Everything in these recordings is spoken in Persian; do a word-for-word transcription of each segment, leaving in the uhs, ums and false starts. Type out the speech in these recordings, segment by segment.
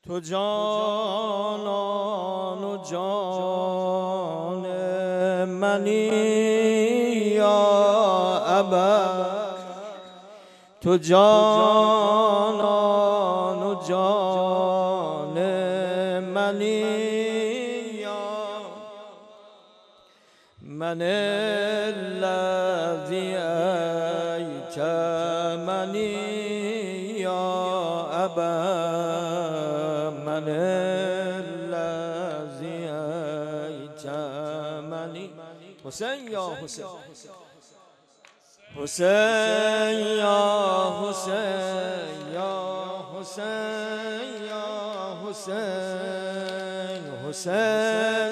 تو جانان و جان منی یا ابد، تو جانان و جان منی یا من الذی ایتمنی یا ابد، من الذی ایتمنی. حسین یا حسین، حسین یا حسین یا حسین یا حسین، حسین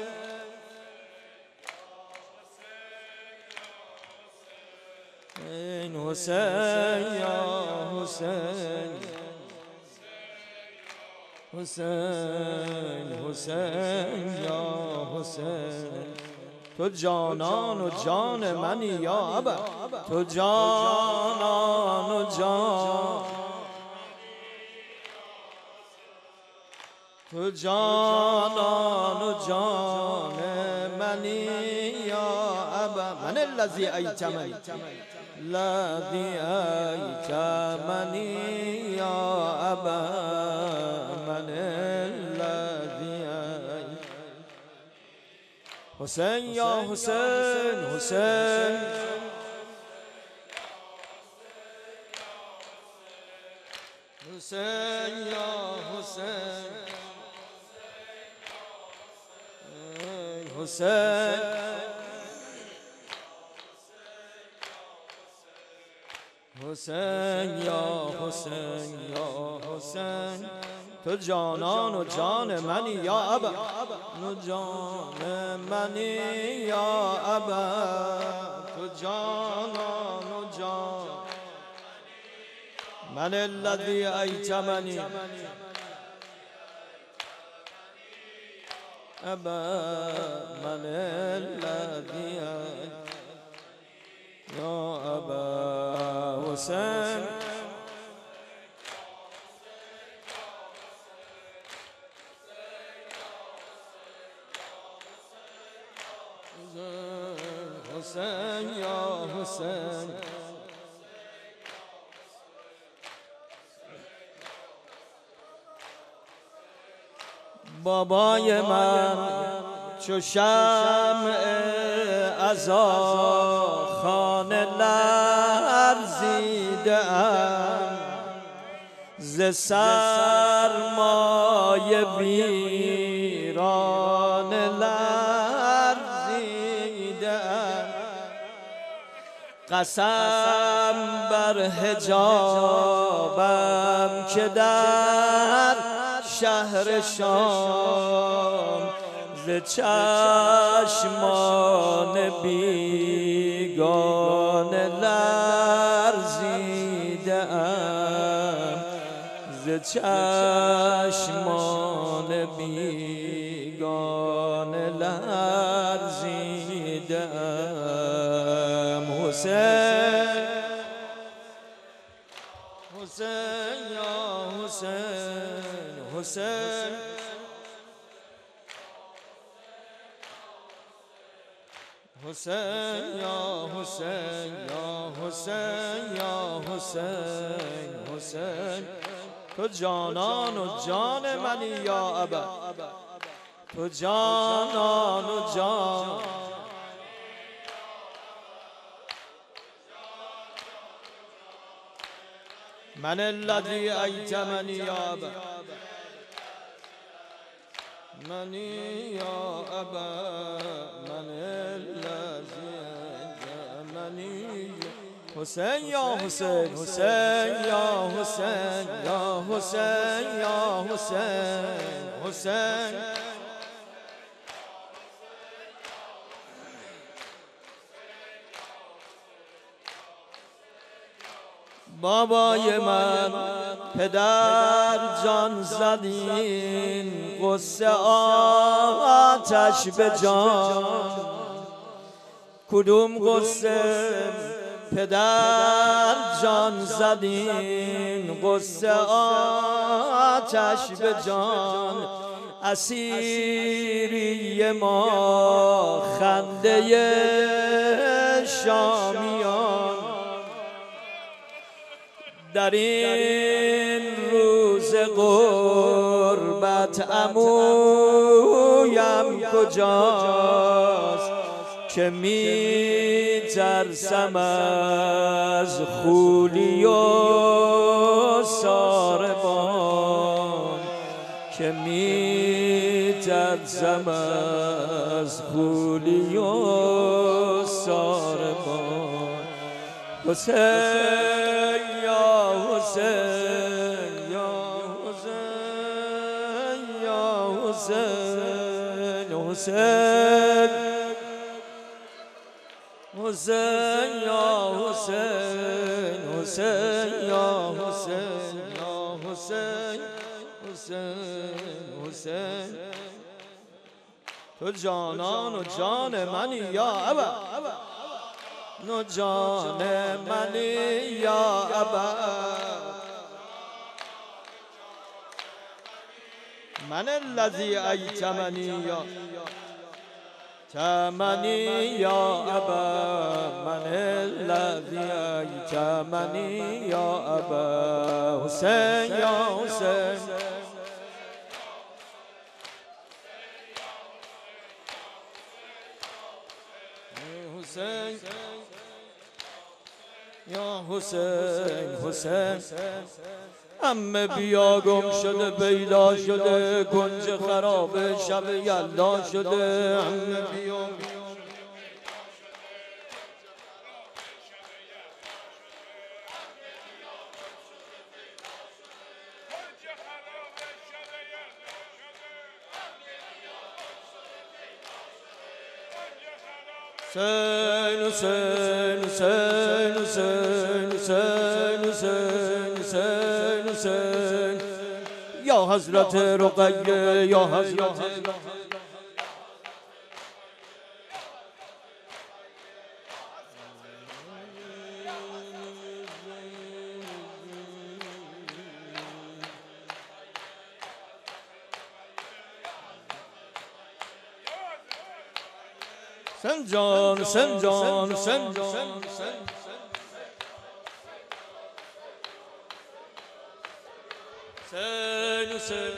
حسین یا حسین، حسین حسین یا حسین. تو جانان و جان منی یا ابد، تو جانان و جان، تو جانان و جان منی یا ابد. من الذی ایتمنی، الذی ایتمنی یا ابد، من الذی حسین یا حسین، حسین حسین یا حسین، حسین حسین یا حسین یا حسین. تو جانان و جان منی یا ابد، تو جان منی یا ابد، تو جانان و جان من الذی ایتمنی ابد، من الذی یا ابد. حسین حسین یا حسین، بابای من چو شمع عزا خانه لرزیده ام، ز سرمای ویران لرزیده ام. قسم بر حجابم که در شهر شام ز چشمان بیگانه لرزیده ام، ز چشمان بیگانه لرزیده ام. حسین حسین یا حسین، حسین حسین یا حسین یا حسین یا حسین، حسین. تو جانان و جان منی یا ابد، تو جانان و جان من الذی ایتمنی یا ابد، منی یا ابد، من الذی ایتمنی. حسین یا حسین، حسین یا حسین یا حسین یا حسین، حسین بابای من پدر جان زدین، قصه آتش به جان، کدوم قصه پدر جان زدین قصه آتش به جان، اسیری ما خنده شامیان. در این روز غربت عمویم کجاست که می ترسم از خولی و ساربان، که می ترسم از خولی و ساربان. حسین یا حسین یا حسین یا حسین حسین حسین یا حسین حسین یا حسین یا حسین حسین حسین تو جانان و جان منی یا ابا، نو جان منی یا ابا. من الذی ایتمنی یا تمنی یا ابا، من الذی ایتمنی یا ابا. حسین یا حسین حسین یا حسین حسین. همه بیا گم شده پیدا شده، کنج خراب شب یلدا شده. همه بیا حسین حسین حسین حسین حسین حسین حسین حسین یا حضرت رقیه یا حضرت سنجان سنجان سنجان سن سن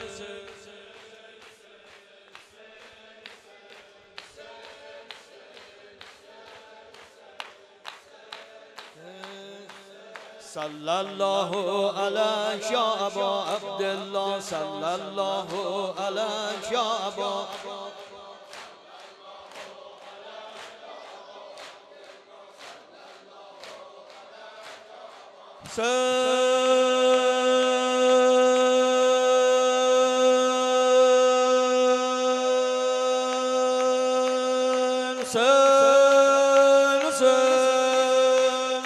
صلی الله علیک یا ابا عبدالله، صلی الله علیک یا ابا. سن سن سن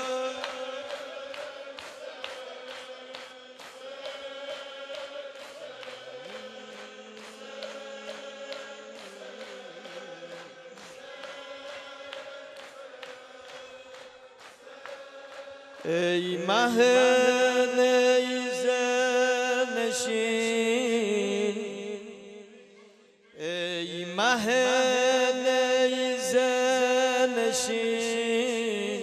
ای مه نیزه نشین، ای مه نیزه نشین،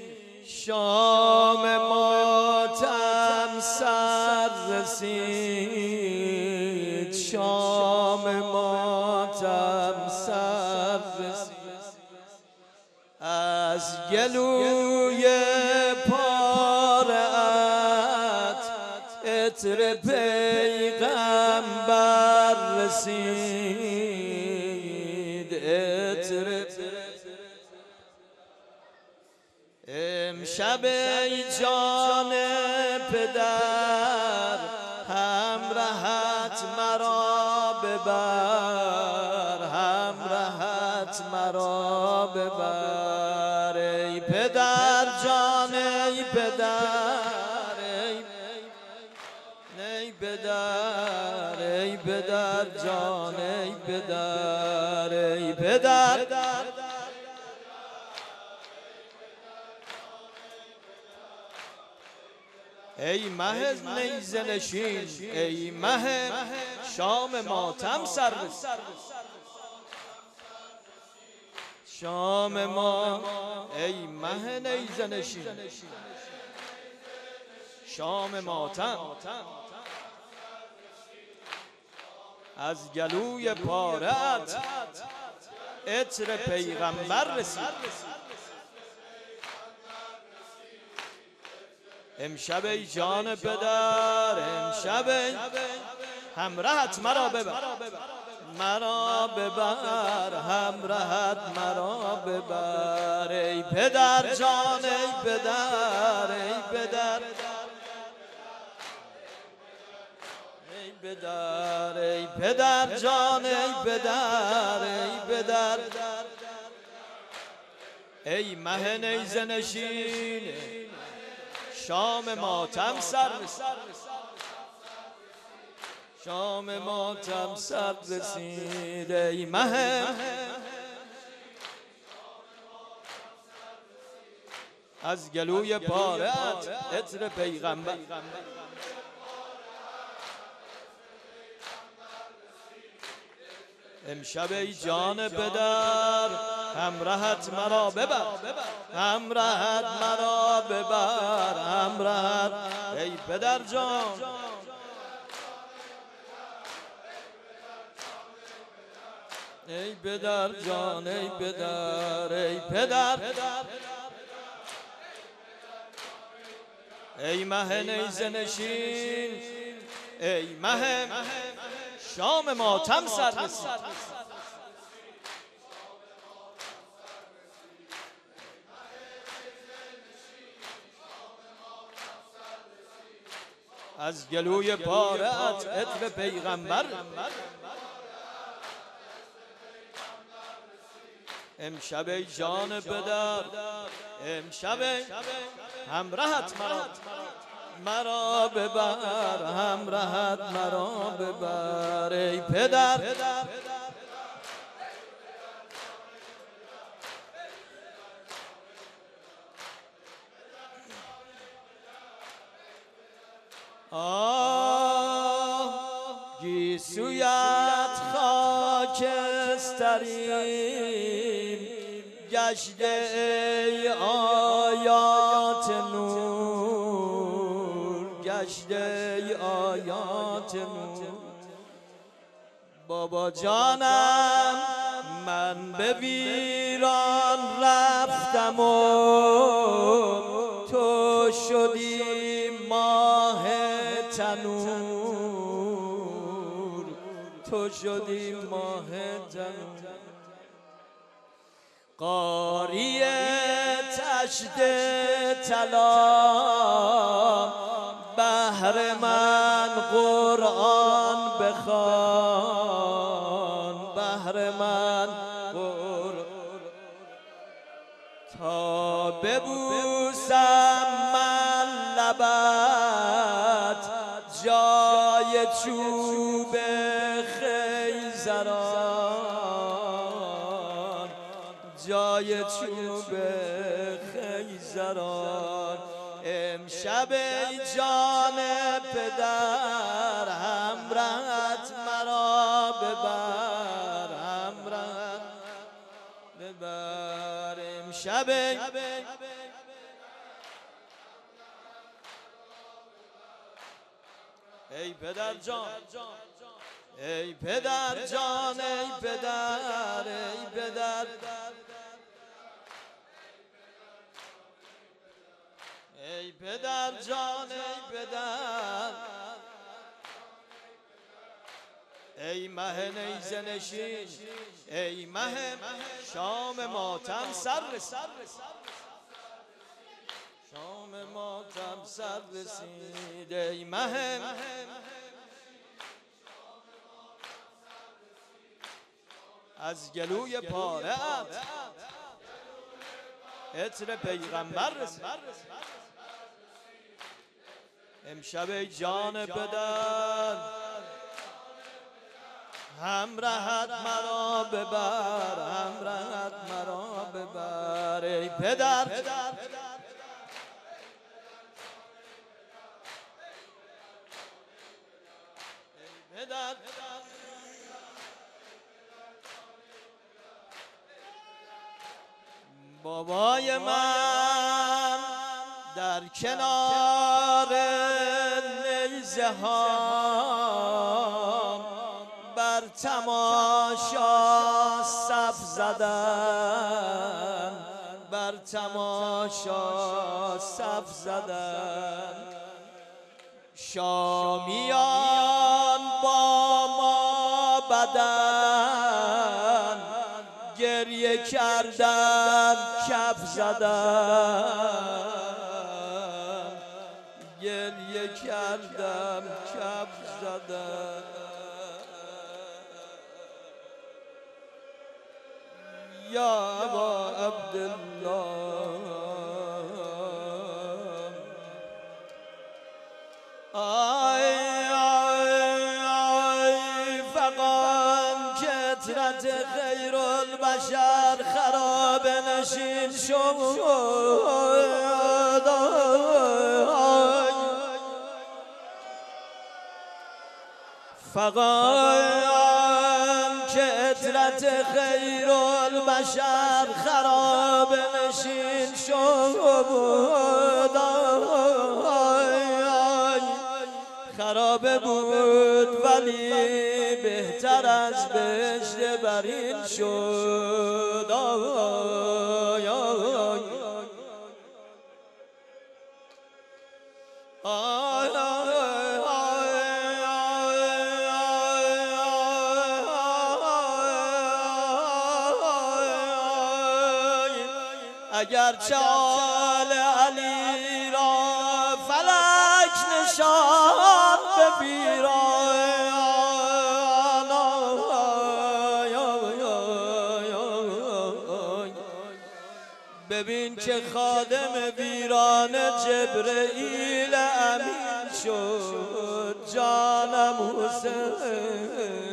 شام ماتم سر رسید، شام ماتم سر رسید. از گلوی عطر پیغمبر رسید، عطر امشب ای جان پدر همراهت مرا ببر، همراهت مرا ببر. ای پدر جان ای پدر ای پدر ای پدر جان ای پدر ای پدر ای مه نیزه نشین، ای مه شام ماتم سر رسید. شام ما ای مه نیزه نشین، شام ماتم از گلوی پارت عطر پیغمبر رسید. امشب ای جان پدر، امشب همراهت مرا ببر، مرا ببر همراهت مرا ببر. ای پدر جان، ای پدر، ای پدر، ای پدر، ای پدر جان، ای پدر، ای پدر. ای مه نیزه نشین، شام ماتم سر رسید. شام ماتم سر رسید. ای مه از گلوی پارت عطر پیغمبر. امشب ای جان پدر همراهت مرا ببر، همراهت مرا ببر، همراهت. ای پدر جان، ای پدر جان، ای پدر، ای پدر. ای مه نیزه نشین، ای مه شام ماتم سر رسید. از گلوی پارت عطر پیغمبر. امشب ای جان پدر، امشب همراهت مرا مرا ببر، همراهت مرا ببر. ای پدر آه گیسویت خاکستریم گشته ای آیات نور، گشته ای آیات نور. بابا جانم من به ویران رفتم و تو شدی ماه تنور، تو شدی ماه تنور. قاری تشت طلا بهر من قرآن بخوان، بهر من قرآن تا ببوسم من لبت جای چوب خیزران، جای چوب خیزران. امشب ای جان پدر همراهت مرا ببر، همراهت ببر. امشب ای پدر جان، ای پدر جان، ای پدر، ای پدر. ای پدر جان، ای پدر. ای مه نیزه نشین، ای مه شام ماتم سر رسید. شام ماتم سر رسید. ای مه از گلوی پارت عطر پیغمبر رسید. امشب ای جان پدر همراهت مرا ببر، همراهت مرا ببر. ای پدر بابای من در کنار نیزه ها بر تماشا صف زدن، بر تماشا صف زدن. شامیان با ما بدن، گریه کردم کف زدم، گریه کردم کف زدم. یا ابا عبدالله آی آی آی فقان کترت خیر البشر خراب نشین شد. فقان کترت خیر البشر خراب نشین شد. خراب بود ولی بهتر از بهشت برین شد. آی آی اگر چال علی را فلک نشان به ویران، ببین که خادم ویران جبرئیل امین شد. جانم حسین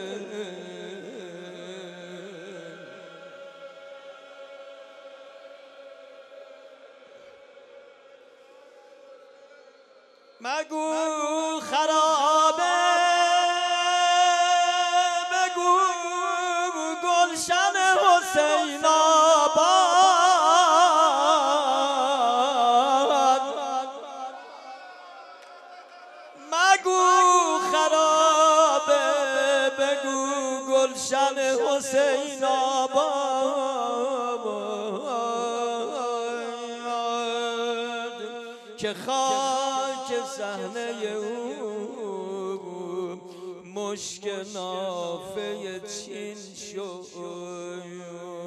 مگو خرابه، بگو گلشن حسین آباد، مگو خرابه، بگو گلشن حسین آباد، که خاک صحنه او مشک نافه چین شد.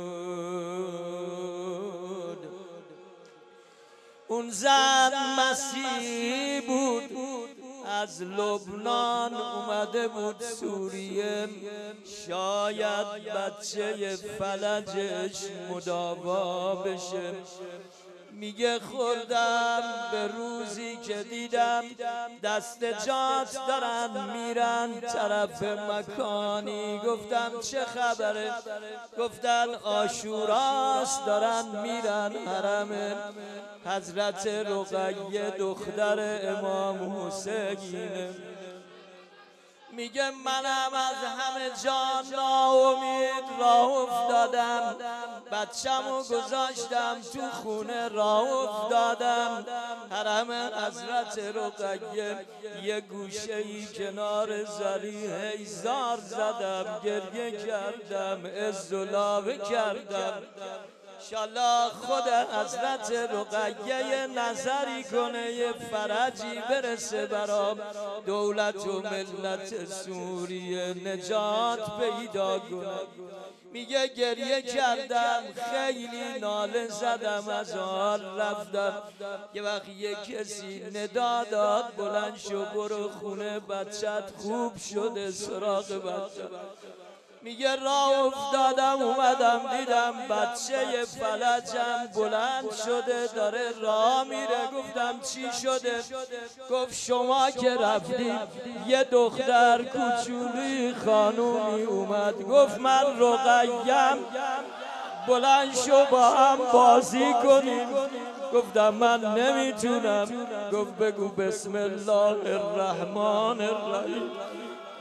اون زن مسیح بود از لبنان اومده بود سوریه، شاید بچه فلجش مداوا بشه. میگه خوردم به روزی که دیدم دست جات دارن میرن طرف مکانی. گفتم چه خبره؟ گفتن عاشوراست دارن میرن حرم حضرت رقیه دختر امام حسین. میگه منم از همه جان ناامید راه افتادم، بچه‌مو گذاشتم تو خونه راه افتادم. حرم حضرت رقیه یه گوشه‌ای کنار ذریحه زار زدم، گریه کردم، عزالله کردم. انشالله خود حضرت رقیه نظری کنه، یه فرجی برسه برام، دولت و ملت سوریه نجات پیدا کنه. میگه گریه کردم، خیلی ناله زدم، از حال رفتم. یه وقت یه کسی ندا داد بلند شو برو خونه، بچت خوب شده، سراغ بچه. میگه راه افتادم اومدم دیدم بچه فلجم بلند شده داره راه میره. گفتم چی شده؟ گفت شما که رفتید یه دختر کوچولی خانومی اومد، گفت من رقیم، بلند شو با هم بازی کنیم. گفتم من نمیتونم. گفت بگو بسم الله الرحمن الرحیم.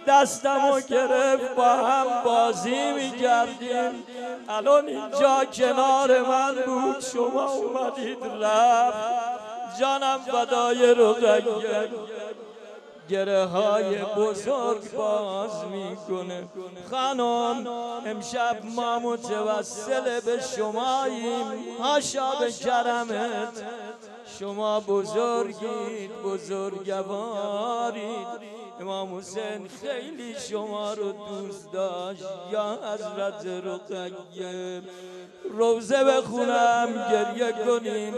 دستمو گرفت با هم بازی میکردیم. الان اینجا کنار من بود، شما اومدید رفت. جانم فدای رقیه، گره های بزرگ باز میکنه. خانم امشب ما متوسل به شماییم، هاشا به کرمت. شما بزرگید، بزرگوارید. امام حسین خیلی شما رو دوست داشت یا حضرت رقیه. روزه بخونم گریه کنیم.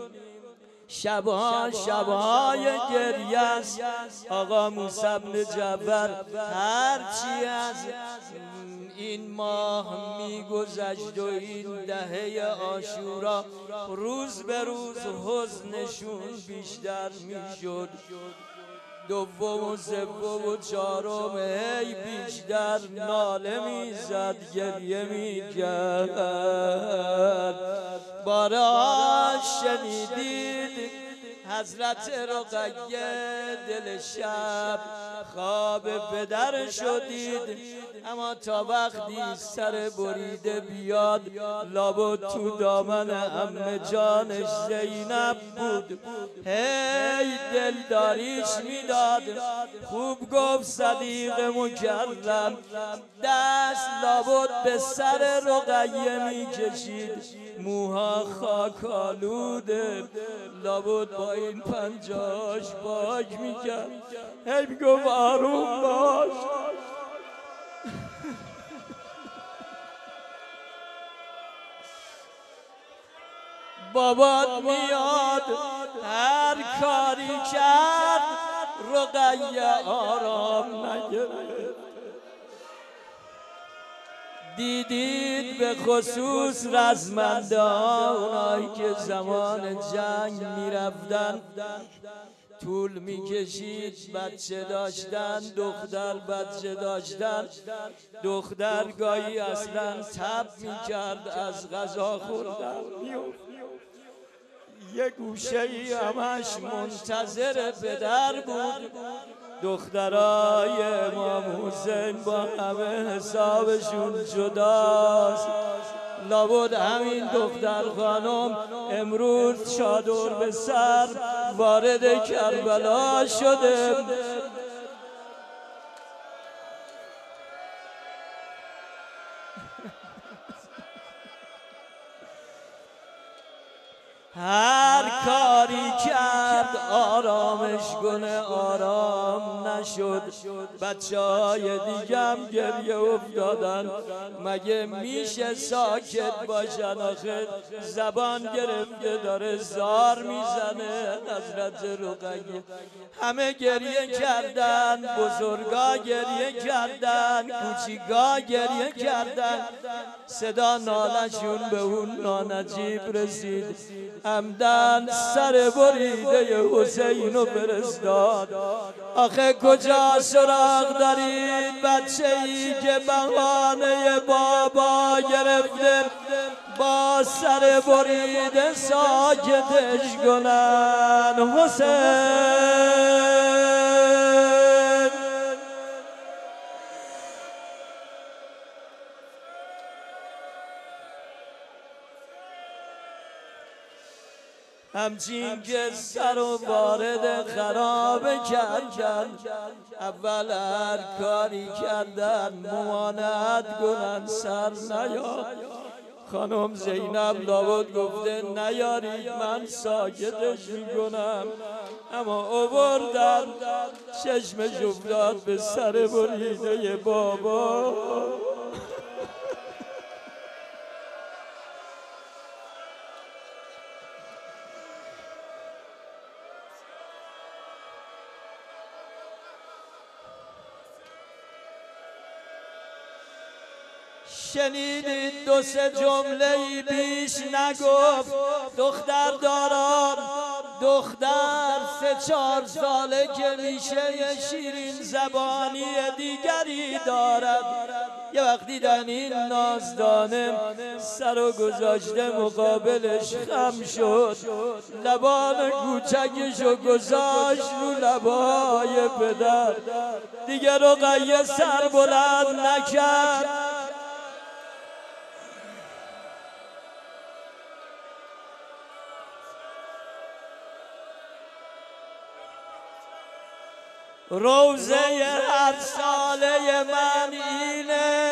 شبها شبهای گریه است. آقا موسی بن جعفر هرچی از این ماه میگذشت و این دهه عاشورا روز به روز حزنشون بیشتر میشد. دوم و سوم و چهارم هی بیشتر ناله میزد، گریه میکرد. بارا شنیدید حضرت رقیه دل شب خواب پدر شدید، اما تا وقتی سر بریده بیاد لابد تو دامن عمه جانش زینب بود. هی دلداریش میداد. خوب گفت صدیق مکرم، دست لابد به سر رقیه میکشید. موها خاک آلوده، لابد با این پنجاش پاک میکرد. هی میگفت آروم باش. بابات میاد هر کاری کرد رقیه آرام نگرفت. دیدید به خصوص رزمندان، اونایی که زمان جنگ میرفتن طول میکشید بچه داشتن، دختر بچه داشتن. دختر گاهی اصلا تب میکرد از غذا خوردن، یه گوشه ای همش منتظر پدر بود. دخترای امام حسین با همه حسابشون جداست. لابد همین دختر خانم امروز چادر به سر وارد کربلا شده. هر کاری کرد آرامش کنه، آرام نشد. بچه های دیگم گریه افتادن. مگه میشه ساکت باشن؟ آخه زبان گرفته داره زار میزنه حضرت رقیه. همه گریه کردن، بزرگا گریه کردن، کوچیکا گریه کردن. صدا نالشون به اون نانجیب رسید. همدن سر بریده حسین رو فرستاد. آخه کجا سراغ دارید بچه ای که بهانه بابا گرفته با سر بریده ساکتش کنن؟ حسین همچین که سر و وارد خرابه کردن، اول هر کاری کردن ممانعت کنن سر نیاد. خانم زینب لابد گفته نیارید من ساکتش میکنم، اما آوردن چشمش افتاد به سر بریده بابا. شنیدید دو سه جمله بیش نگفت. دختر داران، دختر سه چهار ساله که میشه یه شیرین زبانی دیگری دارد. یه وقتی دن این نازدانه سر و گذاشته مقابلش خم شد، لبان کوچکشو گذاشت رو لبای پدر. دیگه رقیه سر بلند نکرد، روزه هر ساله من اینه،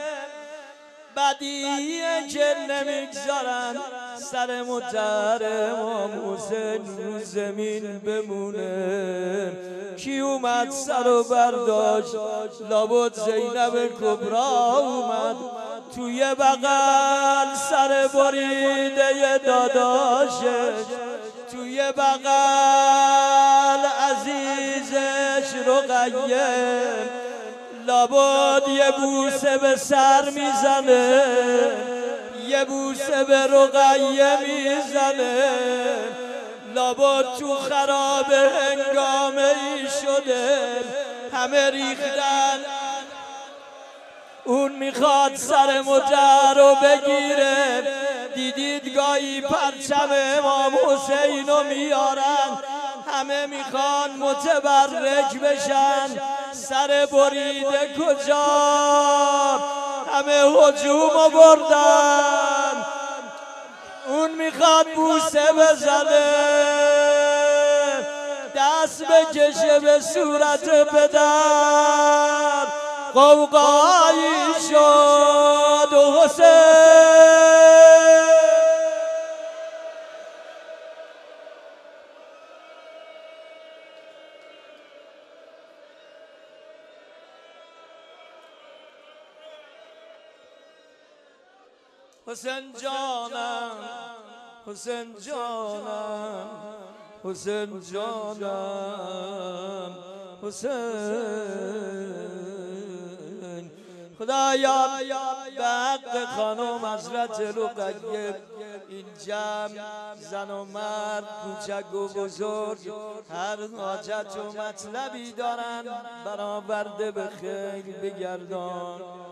بدیه که نمیگذارن سر محترم امام حسین رو زمین بمونه. کی اومد سر و برداشت؟ لابد زینب کبرا اومد توی بغل سر بریده داداشش، توی بغل عزیزش رقیه. لابد یه بوسه به سر میزنه، یه بوسه به رقیه میزنه. لابد تو خراب هنگامه ای شده، همه ریختن. اون میخواد سر مجر رو بگیره. دیدید گاهی پرچم امام حسین رو میارن، همه میخوان متبرک بشن. سر بریده کجا؟ همه هجوم رو بردن. اون میخواد بوسه بزنه، دست بکشه به صورت پدر. قوقایی شد و حسین حسین جانم، حسین جانم، حسین جانم، حسین. خدایا به حق خانم حضرت رقیه این جمع زن و مرد کوچک و بزرگ هر حاجت و مطلبی دارن برآورده به خیر بگردان.